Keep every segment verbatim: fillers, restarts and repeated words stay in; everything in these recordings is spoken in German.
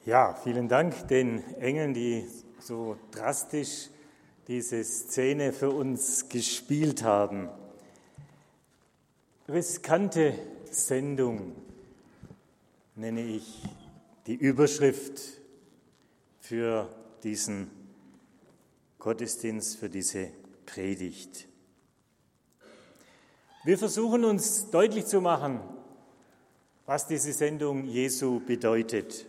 Ja, vielen Dank den Engeln, die so drastisch diese Szene für uns gespielt haben. Riskante Sendung nenne ich die Überschrift für diesen Gottesdienst, für diese Predigt. Wir versuchen uns deutlich zu machen, was diese Sendung Jesu bedeutet.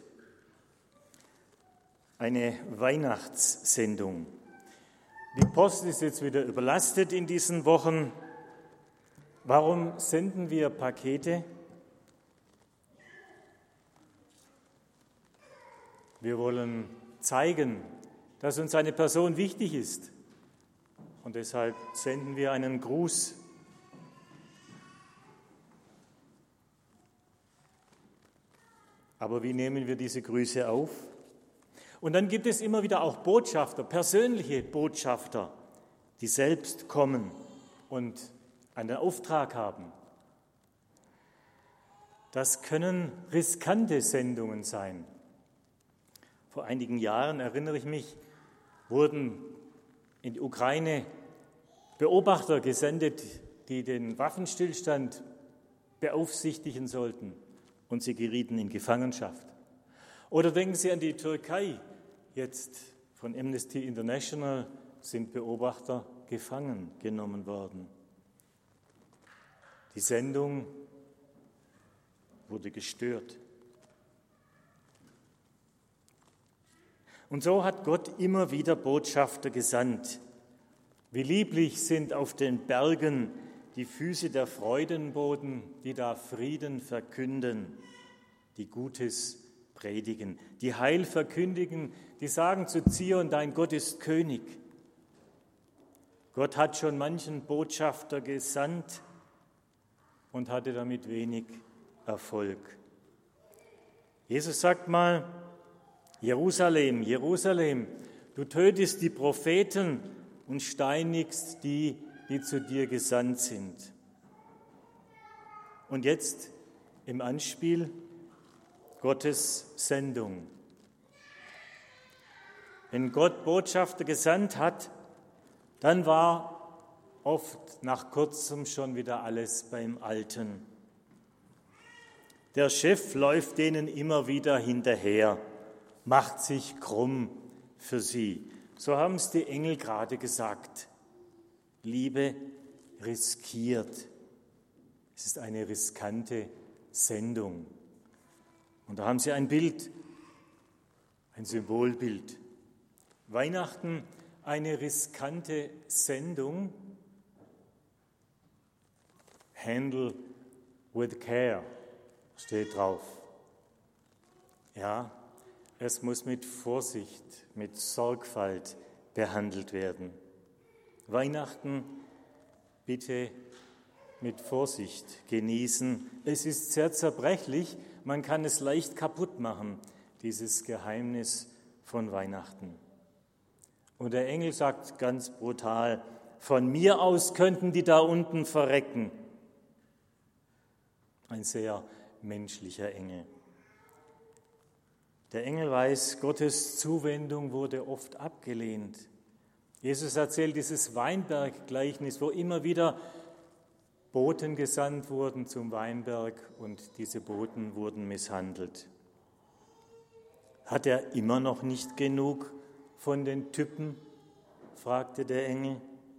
Eine Weihnachtssendung. Die Post ist jetzt wieder überlastet in diesen Wochen. Warum senden wir Pakete? Wir wollen zeigen, dass uns eine Person wichtig ist. Und deshalb senden wir einen Gruß. Aber wie nehmen wir diese Grüße auf? Und dann gibt es immer wieder auch Botschafter, persönliche Botschafter, die selbst kommen und einen Auftrag haben. Das können riskante Sendungen sein. Vor einigen Jahren, erinnere ich mich, wurden in die Ukraine Beobachter gesendet, die den Waffenstillstand beaufsichtigen sollten, und sie gerieten in Gefangenschaft. Oder denken Sie an die Türkei. Jetzt von Amnesty International sind Beobachter gefangen genommen worden. Die Sendung wurde gestört. Und so hat Gott immer wieder Botschafter gesandt. Wie lieblich sind auf den Bergen die Füße der Freudenboten, die da Frieden verkünden, die Gutes predigen, die Heil verkündigen, die sagen zu Zion, dein Gott ist König. Gott hat schon manchen Botschafter gesandt und hatte damit wenig Erfolg. Jesus sagt mal, Jerusalem, Jerusalem, du tötest die Propheten und steinigst die, die zu dir gesandt sind. Und jetzt im Anspiel Gottes Sendung. Wenn Gott Botschafter gesandt hat, dann war oft nach kurzem schon wieder alles beim Alten. Der Chef läuft denen immer wieder hinterher, macht sich krumm für sie. So haben es die Engel gerade gesagt. Liebe riskiert. Es ist eine riskante Sendung. Und da haben sie ein Bild, ein Symbolbild. Weihnachten, eine riskante Sendung. Handle with care steht drauf. Ja, es muss mit Vorsicht, mit Sorgfalt behandelt werden. Weihnachten bitte mit Vorsicht genießen. Es ist sehr zerbrechlich, man kann es leicht kaputt machen, dieses Geheimnis von Weihnachten. Und der Engel sagt ganz brutal, von mir aus könnten die da unten verrecken. Ein sehr menschlicher Engel. Der Engel weiß, Gottes Zuwendung wurde oft abgelehnt. Jesus erzählt dieses Weinberggleichnis, wo immer wieder Boten gesandt wurden zum Weinberg und diese Boten wurden misshandelt. Hat er immer noch nicht genug von den Typen? Fragte der Engel.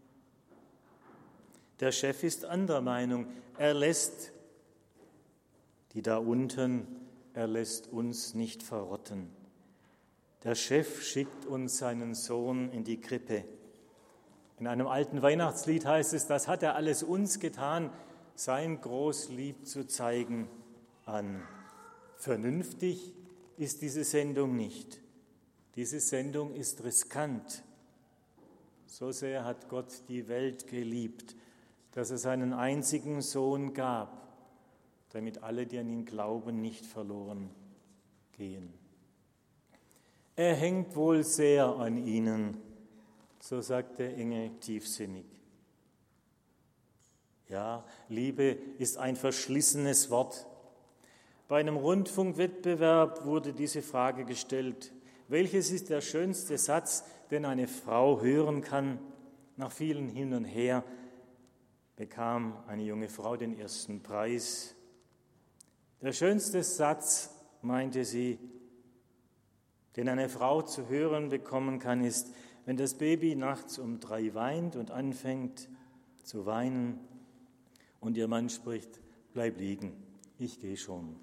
Der Chef ist anderer Meinung. Er lässt die da unten, er lässt uns nicht verrotten. Der Chef schickt uns seinen Sohn in die Krippe. In einem alten Weihnachtslied heißt es, das hat er alles uns getan, sein Großlieb zu zeigen an. Vernünftig ist diese Sendung nicht. Diese Sendung ist riskant. So sehr hat Gott die Welt geliebt, dass er seinen einzigen Sohn gab, damit alle, die an ihn glauben, nicht verloren gehen. Er hängt wohl sehr an ihnen, so sagt der Engel tiefsinnig. Ja, Liebe ist ein verschlissenes Wort. Bei einem Rundfunkwettbewerb wurde diese Frage gestellt: Welches ist der schönste Satz, den eine Frau hören kann? Nach vielen Hin und Her bekam eine junge Frau den ersten Preis. Der schönste Satz, meinte sie, den eine Frau zu hören bekommen kann, ist, wenn das Baby nachts um drei weint und anfängt zu weinen und ihr Mann spricht: Bleib liegen, ich gehe schon.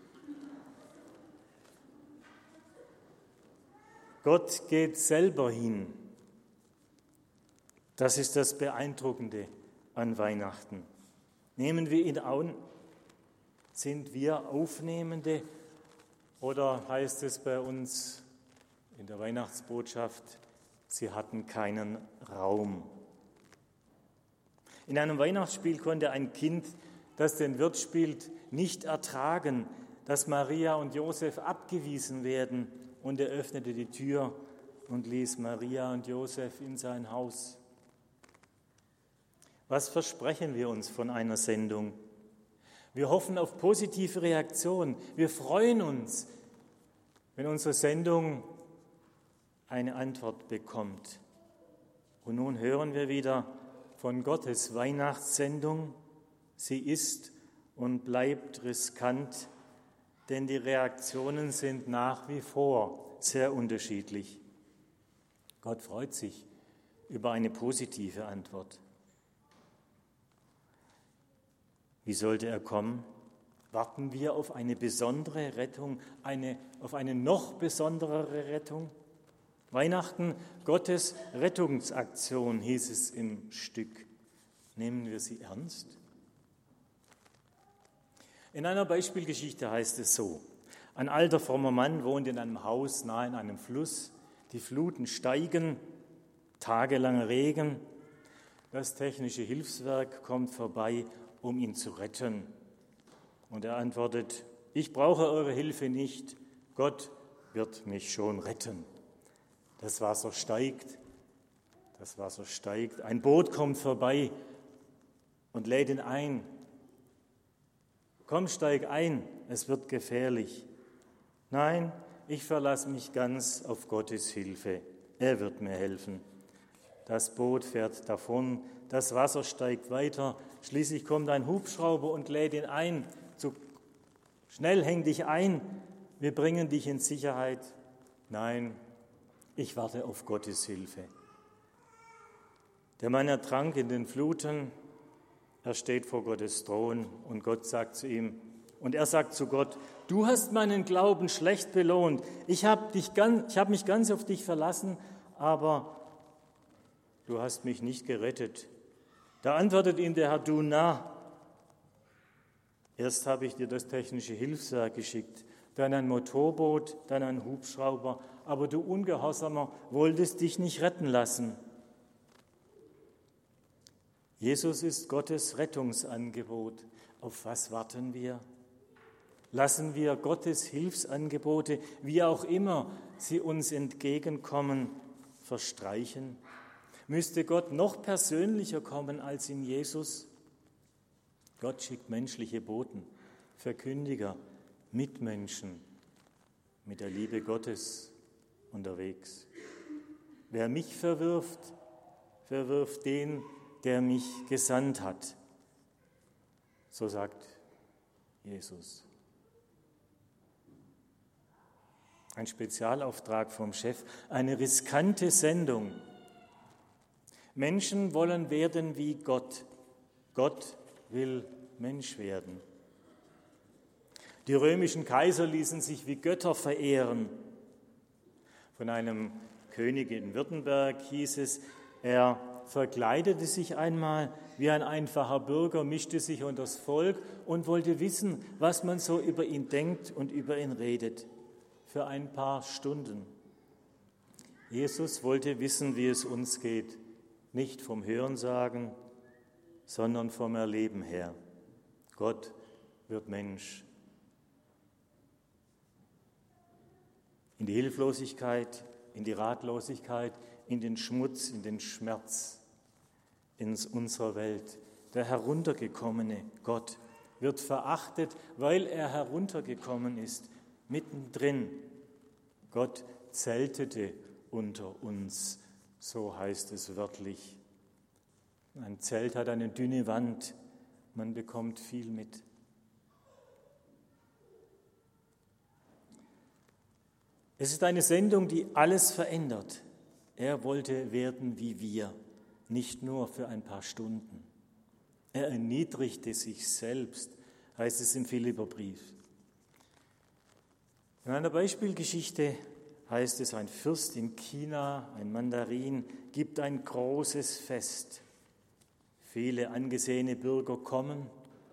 Gott geht selber hin. Das ist das Beeindruckende an Weihnachten. Nehmen wir ihn an? Sind wir Aufnehmende? Oder heißt es bei uns in der Weihnachtsbotschaft, sie hatten keinen Raum? In einem Weihnachtsspiel konnte ein Kind, das den Wirt spielt, nicht ertragen, dass Maria und Josef abgewiesen werden, und er öffnete die Tür und ließ Maria und Josef in sein Haus. Was versprechen wir uns von einer Sendung? Wir hoffen auf positive Reaktion. Wir freuen uns, wenn unsere Sendung eine Antwort bekommt. Und nun hören wir wieder von Gottes Weihnachtssendung. Sie ist und bleibt riskant, denn die Reaktionen sind nach wie vor sehr unterschiedlich. Gott freut sich über eine positive Antwort. Wie sollte er kommen? Warten wir auf eine besondere Rettung, eine, auf eine noch besonderere Rettung? Weihnachten, Gottes Rettungsaktion, hieß es im Stück. Nehmen wir sie ernst? In einer Beispielgeschichte heißt es so: Ein alter, frommer Mann wohnt in einem Haus nahe an einem Fluss. Die Fluten steigen, tagelanger Regen. Das technische Hilfswerk kommt vorbei, um ihn zu retten. Und er antwortet: Ich brauche eure Hilfe nicht, Gott wird mich schon retten. Das Wasser steigt, das Wasser steigt. Ein Boot kommt vorbei und lädt ihn ein. Komm, steig ein, es wird gefährlich. Nein, ich verlasse mich ganz auf Gottes Hilfe. Er wird mir helfen. Das Boot fährt davon, das Wasser steigt weiter. Schließlich kommt ein Hubschrauber und lädt ihn ein. Zu schnell, häng dich ein, wir bringen dich in Sicherheit. Nein, ich warte auf Gottes Hilfe. Der Mann ertrank in den Fluten. Er steht vor Gottes Thron und Gott sagt zu ihm, und er sagt zu Gott: Du hast meinen Glauben schlecht belohnt. Ich habe dich ganz, ich habe mich ganz auf dich verlassen, aber du hast mich nicht gerettet. Da antwortet ihm der Herr: Du Narr, erst habe ich dir das technische Hilfswerk geschickt, dann ein Motorboot, dann ein Hubschrauber, aber du Ungehorsamer wolltest dich nicht retten lassen. Jesus ist Gottes Rettungsangebot. Auf was warten wir? Lassen wir Gottes Hilfsangebote, wie auch immer sie uns entgegenkommen, verstreichen? Müsste Gott noch persönlicher kommen als in Jesus? Gott schickt menschliche Boten, Verkündiger, Mitmenschen mit der Liebe Gottes unterwegs. Wer mich verwirft, verwirft den, der mich gesandt hat. So sagt Jesus. Ein Spezialauftrag vom Chef, eine riskante Sendung. Menschen wollen werden wie Gott. Gott will Mensch werden. Die römischen Kaiser ließen sich wie Götter verehren. Von einem König in Württemberg hieß es, er verkleidete sich einmal wie ein einfacher Bürger, mischte sich unter das Volk und wollte wissen, was man so über ihn denkt und über ihn redet, für ein paar Stunden. Jesus wollte wissen, wie es uns geht, nicht vom Hörensagen, sondern vom Erleben her. Gott wird Mensch. In die Hilflosigkeit, in die Ratlosigkeit, in den Schmutz, in den Schmerz in unserer Welt. Der heruntergekommene Gott wird verachtet, weil er heruntergekommen ist, mittendrin. Gott zeltete unter uns, so heißt es wörtlich. Ein Zelt hat eine dünne Wand, man bekommt viel mit. Es ist eine Sendung, die alles verändert. Er wollte werden wie wir, nicht nur für ein paar Stunden. Er erniedrigte sich selbst, heißt es im Philipperbrief. In einer Beispielgeschichte heißt es, ein Fürst in China, ein Mandarin, gibt ein großes Fest. Viele angesehene Bürger kommen.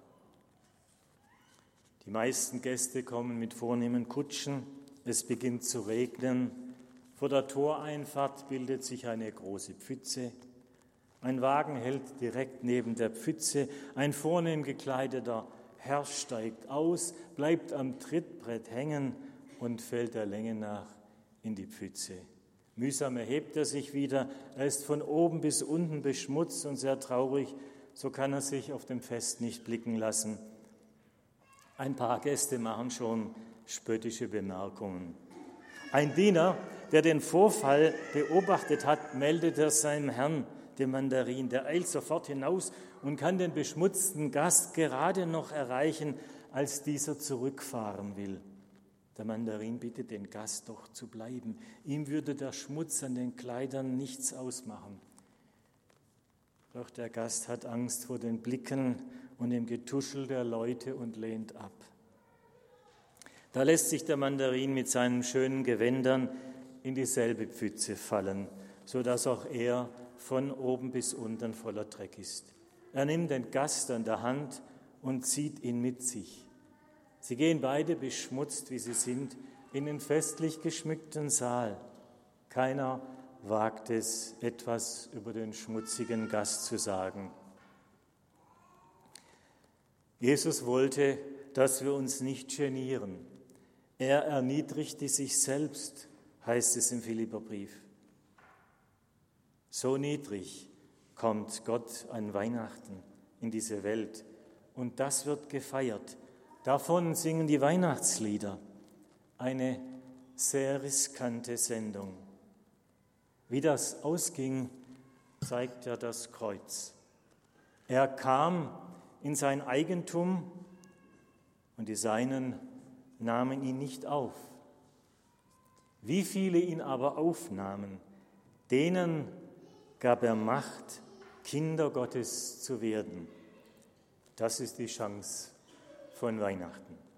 Die meisten Gäste kommen mit vornehmen Kutschen. Es beginnt zu regnen. Vor der Toreinfahrt bildet sich eine große Pfütze. Ein Wagen hält direkt neben der Pfütze. Ein vornehm gekleideter Herr steigt aus, bleibt am Trittbrett hängen und fällt der Länge nach in die Pfütze. Mühsam erhebt er sich wieder. Er ist von oben bis unten beschmutzt und sehr traurig. So kann er sich auf dem Fest nicht blicken lassen. Ein paar Gäste machen schon spöttische Bemerkungen. Ein Diener, der den Vorfall beobachtet hat, meldet er seinem Herrn, dem Mandarin. Der eilt sofort hinaus und kann den beschmutzten Gast gerade noch erreichen, als dieser zurückfahren will. Der Mandarin bittet den Gast doch zu bleiben. Ihm würde der Schmutz an den Kleidern nichts ausmachen. Doch der Gast hat Angst vor den Blicken und dem Getuschel der Leute und lehnt ab. Da lässt sich der Mandarin mit seinen schönen Gewändern in dieselbe Pfütze fallen, sodass auch er von oben bis unten voller Dreck ist. Er nimmt den Gast an der Hand und zieht ihn mit sich. Sie gehen beide, beschmutzt wie sie sind, in den festlich geschmückten Saal. Keiner wagt es, etwas über den schmutzigen Gast zu sagen. Jesus wollte, dass wir uns nicht genieren. Er erniedrigte sich selbst, heißt es im Philipperbrief. So niedrig kommt Gott an Weihnachten in diese Welt und das wird gefeiert. Davon singen die Weihnachtslieder. Eine sehr riskante Sendung. Wie das ausging, zeigt ja das Kreuz. Er kam in sein Eigentum und die Seinen nahmen ihn nicht auf. Wie viele ihn aber aufnahmen, denen gab er Macht, Kinder Gottes zu werden. Das ist die Chance von Weihnachten.